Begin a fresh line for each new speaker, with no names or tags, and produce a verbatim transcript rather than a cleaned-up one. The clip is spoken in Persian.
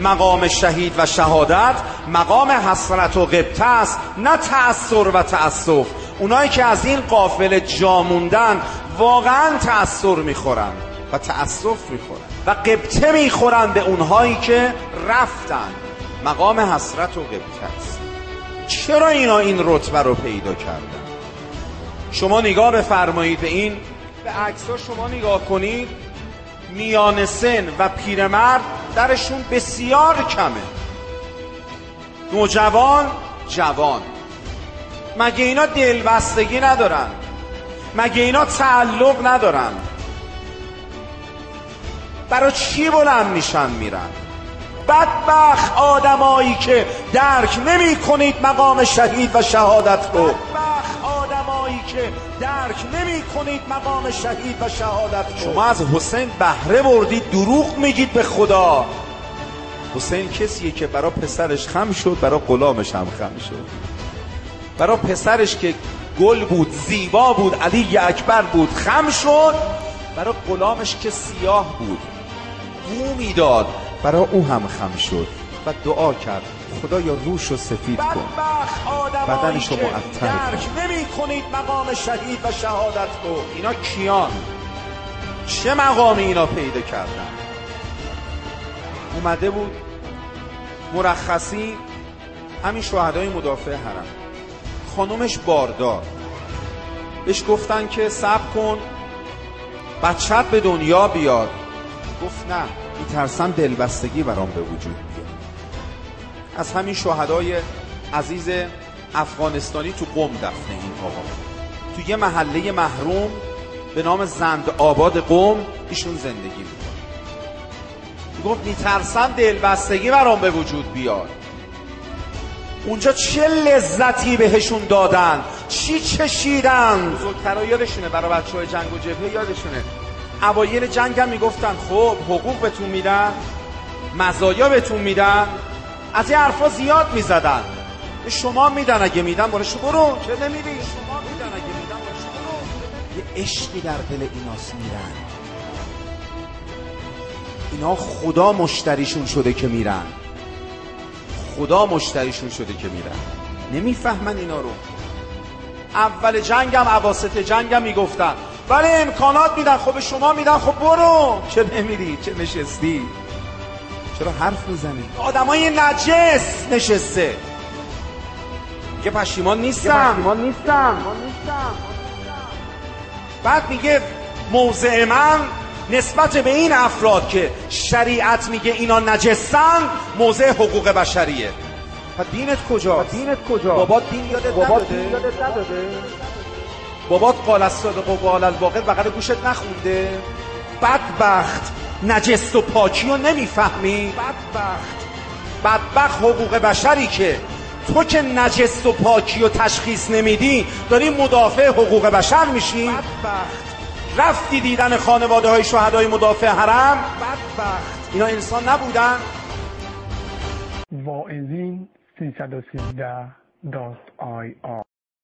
مقام شهید و شهادت مقام حسرت و غبطه است، نه تأثر و تأسف. اونایی که از این قافله جا موندن واقعا تأثر میخورن و تأسف میخورن و غبطه میخورن به اونهایی که رفتن. مقام حسرت و غبطه است. چرا اینا این رتبه رو پیدا کردن؟ شما نگاه بفرمایید به این، به عکس‌ها شما نگاه کنید، میان سن و پیرمرد درشون بسیار کمه. نوجوان، جوان. مگه اینا دلبستگی ندارن؟ مگه اینا تعلق ندارن؟ برای چی بلند میشن میرن؟ بدبخت آدمایی که درک نمی کنید مقام شهید و شهادت رو. بدبخت آدمایی که درک نمی کنید مقام شهید و شهادت رو. شما از حسین بهره بردید، دروغ میگید به خدا. حسین کسیه که برای پسرش خم شد، برای غلامش هم خم شد. برای پسرش که گل بود، زیبا بود، علی اکبر بود، خم شد. برای غلامش که سیاه بود، بو میداد، برای او هم خم شد و دعا کرد خدایا روش رو سفید کن، بدنش رو معطر کن. نمی کنید مقام شهید و شهادت رو. اینا کیان؟ چه مقامی اینا پیدا کردن؟ اومده بود مرخصی همین شهدای مدافع حرم، خانومش باردار، بهش گفتن که صبر کن بچت به دنیا بیاد. گفت نه، میترسم دلبستگی برام به وجود بیاد. از همین شهدای عزیز افغانستانی تو قم دفنه این آقا، تو یه محله محروم به نام زند آباد قم ایشون زندگی میکنه. گفت میترسم دلبستگی برام به وجود بیاد. اونجا چه لذتی بهشون دادن، چی چشیدن. بزرگترها یادشونه، برای بچه های جنگ و جبهه یادشونه، اوایل جنگ هم میگفتن خب حقوق بهتون میدن، مزایا بهتون میدن، از این حرفا زیاد میزدن. به شما میدن، اگه میدن برش برو، چه نمیدی؟ شما میدن اگه میدن برش برو. یه عشقی در دل ایناس میرن. اینا خدا مشتریشون شده که میرن، خدا مشتریشون شده که میرن. نمیفهمن اینا رو. اول جنگم، اواسط جنگم میگفتن ولی امکانات میدن، خب شما میدن، خب برو، چه نمیری، چه نشستی، چرا حرف میزنی؟ آدمای نجس نشسته. میگه پشیمان نیستم، پشیمان نیستم. بعد میگه موضع من نسبت به این افراد که شریعت میگه اینا نجسن موضع حقوق بشریه. و دینت کجاست؟ دینت کجا؟ بابات دین یادت نداده؟ بابات قال الصادق و قال الباقر بغل گوشت نخونده؟ بدبخت نجس و پاکی رو نمیفهمی؟ بدبخت بدبخت حقوق بشری که تو که نجس و پاکی رو تشخیص نمیدی داری مدافع حقوق بشر میشی؟ بدبخت رفتی دیدن خانواده های شهدای مدافع حرم؟ بدبخت اینا انسان نبودن؟
واعظین سیصد و سیزده دات آی آر